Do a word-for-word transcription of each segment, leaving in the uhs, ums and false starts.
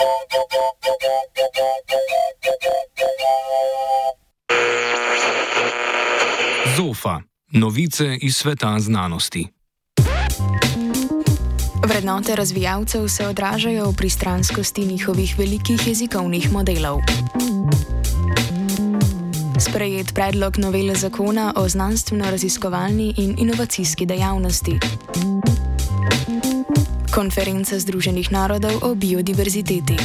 Zofa. Novice iz sveta znanosti. Vrednote razvijalcev se odražajo v pristranskosti njihovih velikih jezikovnih modelov. Sprejet predlog novele zakona o znanstveno-raziskovalni in inovacijski dejavnosti. Konferenca Združenih narodov o biodiverziteti.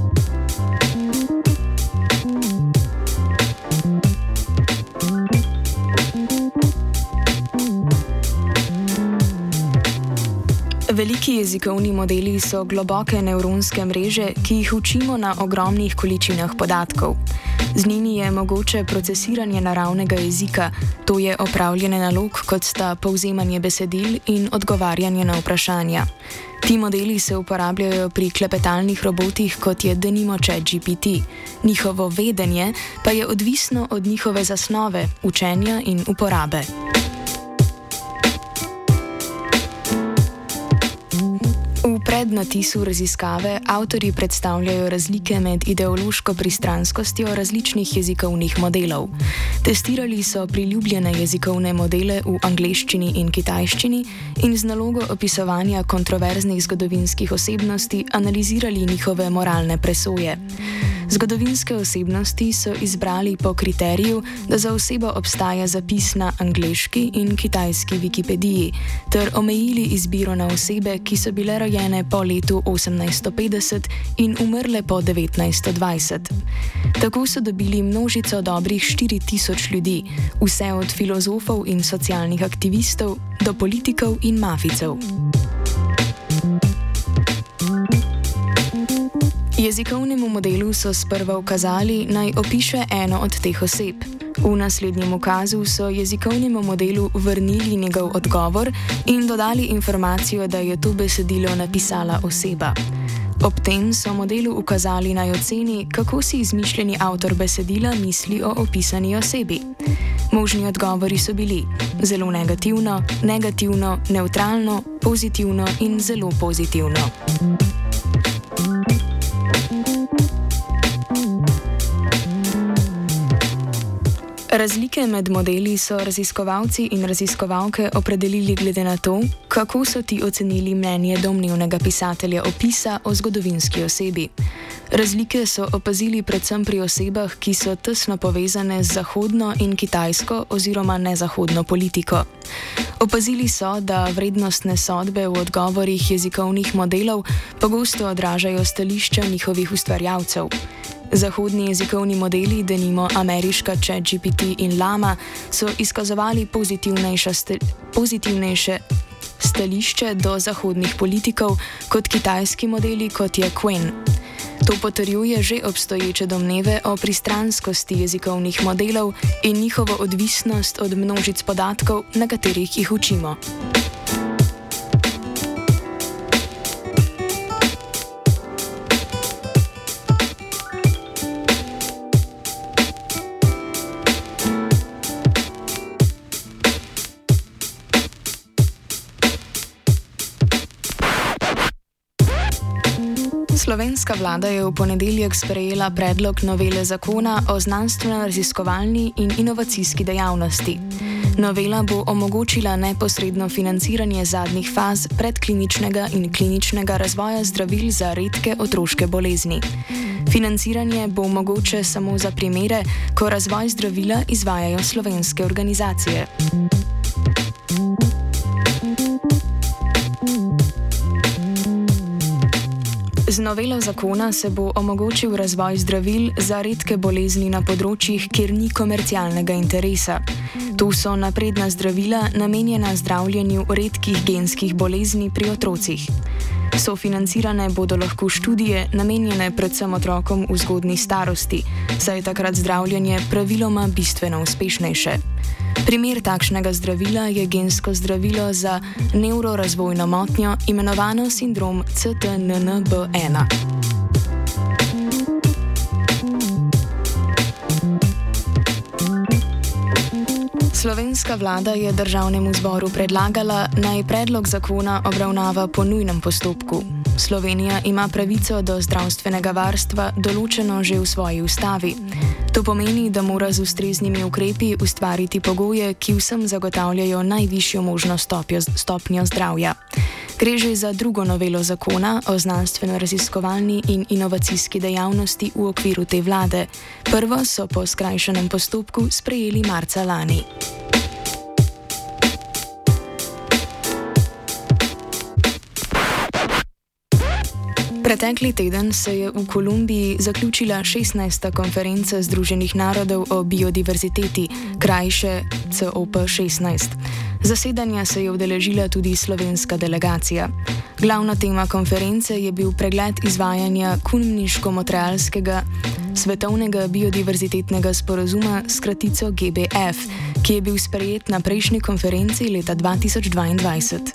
Veliki jezikovni modeli so globoke nevronske mreže, ki jih učimo na ogromnih količinah podatkov. Z njimi je mogoče procesiranje naravnega jezika, to je opravljanje nalog, kot sta povzemanje besedil in odgovarjanje na vprašanja. Ti modeli se uporabljajo pri klepetalnih robotih, kot je denimo ChatGPT. Njihovo vedenje pa je odvisno od njihove zasnove, učenja in uporabe. V prednatisu raziskave avtorji predstavljajo razlike med ideološko pristranskostjo različnih jezikovnih modelov. Testirali so priljubljene jezikovne modele v angleščini in kitajščini in z nalogo opisovanja kontroverznih zgodovinskih osebnosti analizirali njihove moralne presoje. Zgodovinske osebnosti so izbrali po kriteriju, da za osebo obstaja zapis na angleški in kitajski Wikipediji, ter omejili izbiro na osebe, ki so bile rojene po letu osemnajststo petdeset in umrle po devetnajststo dvajset. Tako so dobili množico dobrih štiri tisoč ljudi, vse od filozofov in socialnih aktivistov do politikov in mafijcev. Jezikovnemu modelu so sprva ukazali, naj opiše eno od teh oseb. V naslednjem ukazu so jezikovnemu modelu vrnili njegov odgovor in dodali informacijo, da je to besedilo napisala oseba. Ob tem so modelu ukazali, naj oceni, kako si izmišljeni avtor besedila misli o opisani osebi. Možni odgovori so bili zelo negativno, negativno, nevtralno, pozitivno in zelo pozitivno. Razlike med modeli so raziskovalci in raziskovalke opredelili glede na to, kako so ti ocenili mnenje domnevnega pisatelja opisa o zgodovinski osebi. Razlike so opazili predvsem pri osebah, ki so tesno povezane z zahodno in kitajsko oziroma nezahodno politiko. Opazili so, da vrednostne sodbe v odgovorih jezikovnih modelov pogosto odražajo stališča njihovih ustvarjalcev. Zahodni jezikovni modeli, denimo ameriška ChatGPT in Llama, so izkazovali pozitivnejša st- pozitivnejše stališče do zahodnih politikov kot kitajski modeli, kot je Qwen. To potrjuje že obstoječe domneve o pristranskosti jezikovnih modelov in njihovo odvisnost od množic podatkov, na katerih jih učimo. Slovenska vlada je v ponedeljek sprejela predlog novele zakona o znanstveno-raziskovalni in inovacijski dejavnosti. Novela bo omogočila neposredno financiranje zadnjih faz predkliničnega in kliničnega razvoja zdravil za redke otroške bolezni. Financiranje bo mogoče samo za primere, ko razvoj zdravila izvajajo slovenske organizacije. Z novelo zakona se bo omogočil razvoj zdravil za redke bolezni na področjih, kjer ni komercialnega interesa. To so napredna zdravila, namenjena zdravljenju redkih genskih bolezni pri otrocih. Sofinancirane bodo lahko študije, namenjene predvsem otrokom v zgodnji starosti, saj je takrat zdravljenje praviloma bistveno uspešnejše. Primer takšnega zdravila je gensko zdravilo za nevrorazvojno motnjo, imenovano sindrom C T N N B ena. Slovenska vlada je državnemu zboru predlagala, naj predlog zakona obravnava po nujnem postopku. Slovenija ima pravico do zdravstvenega varstva določeno že v svoji ustavi. To pomeni, da mora z ustreznimi ukrepi ustvariti pogoje, ki vsem zagotavljajo najvišjo možno stopjo, stopnjo zdravja. Gre že za drugo novelo zakona o znanstveno-raziskovalni in inovacijski dejavnosti v okviru te vlade. Prvo so po skrajšanem postopku sprejeli marca lani. Pretekli teden se je v Kolumbiji zaključila šestnajsta konferenca Združenih narodov o biodiverziteti, krajše C O P šestnajst. Zasedanja se je udeležila tudi slovenska delegacija. Glavna tema konference je bil pregled izvajanja Kunmniško-Montrealskega svetovnega biodiverzitetnega sporazuma s kratico G B F, ki je bil sprejet na prejšnji konferenci leta dva tisoč dvaindvajset.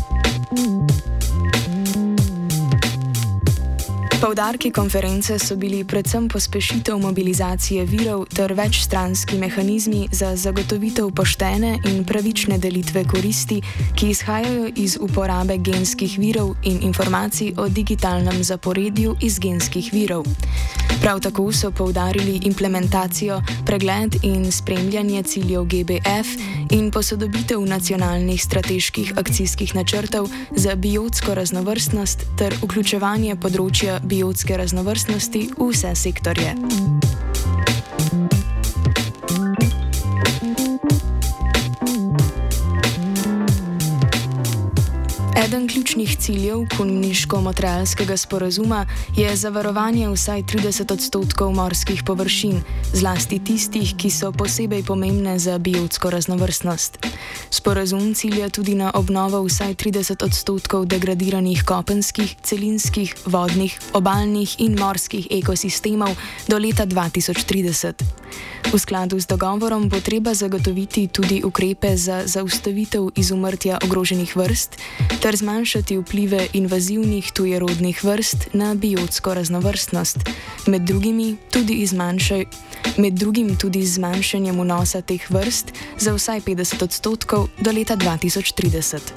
Poudarki konference so bili predvsem pospešitev mobilizacije virov ter večstranski mehanizmi za zagotovitev poštene in pravične delitve koristi, ki izhajajo iz uporabe genskih virov in informacij o digitalnem zaporedju iz genskih virov. Prav tako so poudarili implementacijo, pregled in spremljanje ciljev G B F in posodobitev nacionalnih strateških akcijskih načrtov za biotsko raznovrstnost ter vključevanje področja biotske raznovrstnosti v vse sektorje. Eden ključnih ciljev Kunmniško-Montrealskega sporazuma je zavarovanje vsaj trideset odstotkov morskih površin, zlasti tistih, ki so posebej pomembne za biotsko raznovrstnost. Sporazum cilja tudi na obnovo vsaj trideset odstotkov degradiranih kopenskih, celinskih, vodnih, obalnih in morskih ekosistemov do leta dva tisoč trideset. V skladu z dogovorom bo treba zagotoviti tudi ukrepe za zaustavitev izumrtja ogroženih vrst ter zmanjšati vplive invazivnih tujerodnih vrst na biotsko raznovrstnost, med drugimi tudi izmanjšaj, med drugim tudi z zmanjšanjem vnosa teh vrst za vsaj petdeset odstotkov do leta dva tisoč trideset.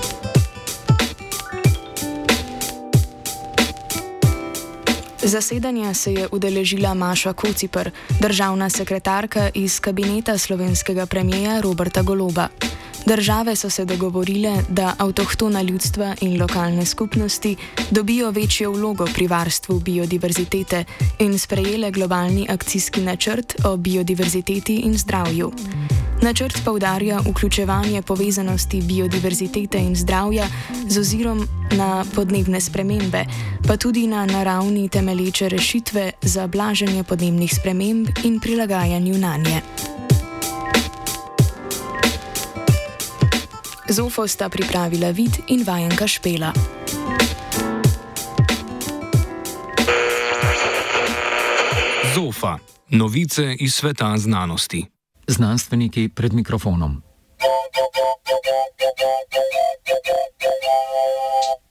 Zasedanja se je udeležila Maša Kociper, državna sekretarka iz kabineta slovenskega premierja Roberta Goloba. Države so se dogovorile, da avtohtona ljudstva in lokalne skupnosti dobijo večjo vlogo pri varstvu biodiverzitete in sprejele globalni akcijski načrt o biodiverziteti in zdravju. Načrt poudarja vključevanje povezanosti biodiverzitete in zdravja z ozirom na podnebne spremembe, pa tudi na naravni temelječe rešitve za blaženje podnebnih sprememb in prilagajanju nanje. Zofo sta pripravila Vid in Vajenka Špela. Zofa. Novice iz sveta znanosti. Znanstveniki pred mikrofonom.